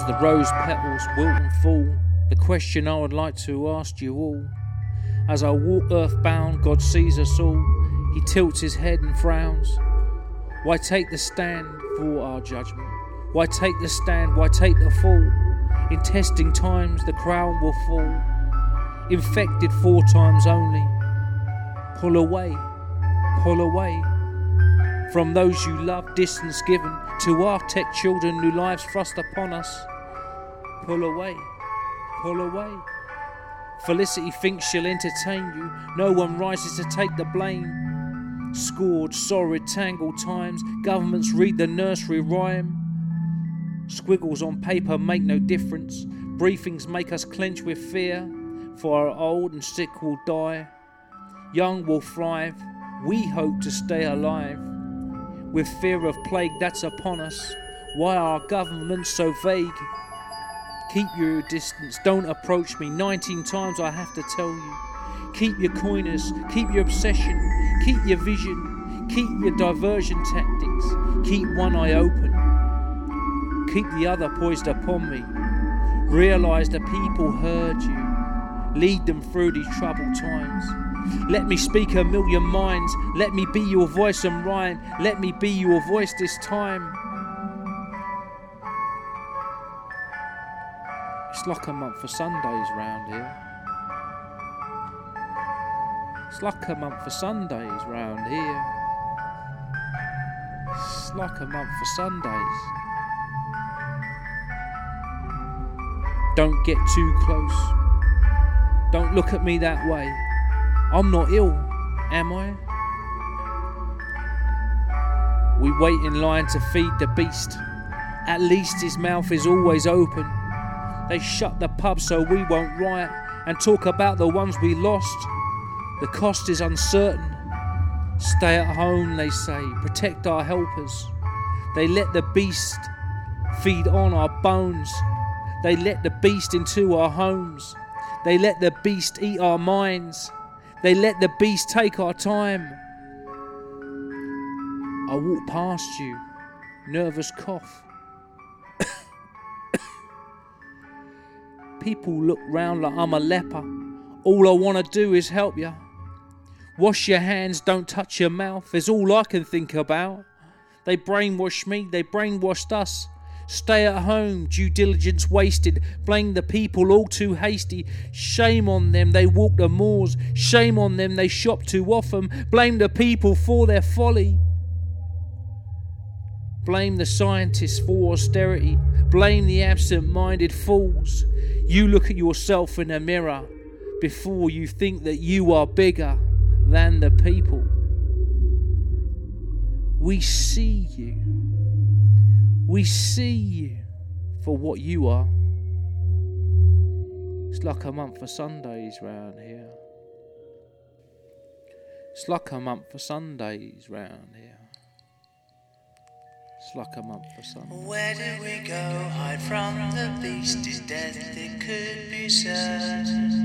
the rose petals wilt and fall, the question I would like to ask you all. As I walk earthbound, God sees us all. He tilts his head and frowns. Why take the stand for our judgment? Why take the stand? Why take the fall? In testing times the crown will fall. Infected 4 times only. Pull away from those you love, distance given to our tech children, new lives thrust upon us. Pull away. Felicity thinks she'll entertain you. No one rises to take the blame. Scored, sordid, tangled times. Governments read the nursery rhyme. Squiggles on paper make no difference. Briefings make us clench with fear. For our old and sick will die. Young will thrive. We hope to stay alive. With fear of plague that's upon us. Why are governments so vague? Keep your distance, don't approach me. 19 times I have to tell you. Keep your coyness, keep your obsession, keep your vision, keep your diversion tactics. Keep one eye open, keep the other poised upon me. Realise the people heard you. Lead them through these troubled times. Let me speak a million minds. Let me be your voice and rhyme. Let me be your voice this time. It's like a month for Sundays round here. It's like a month for Sundays round here. It's like a month for Sundays. Don't get too close. Don't look at me that way. I'm not ill, am I? We wait in line to feed the beast. At least his mouth is always open. They shut the pub so we won't riot and talk about the ones we lost. The cost is uncertain. Stay at home, they say. Protect our helpers. They let the beast feed on our bones. They let the beast into our homes. They let the beast eat our minds. They let the beast take our time. I walk past you, nervous cough. People look round like I'm a leper. All I want to do is help you. Wash your hands, don't touch your mouth, is all I can think about. They brainwashed me, they brainwashed us. Stay at home, due diligence wasted. Blame the people, all too hasty. Shame on them, they walk the moors. Shame on them, they shop too often. Blame the people for their folly. Blame the scientists for austerity. Blame the absent-minded fools. You look at yourself in a mirror before you think that you are bigger than the people. We see you. We see you for what you are. It's like a month for Sundays round here. It's like a month for Sundays round here. It's like a month for Sundays. Where do we go? Hide from the beast. Is death, it could be certain.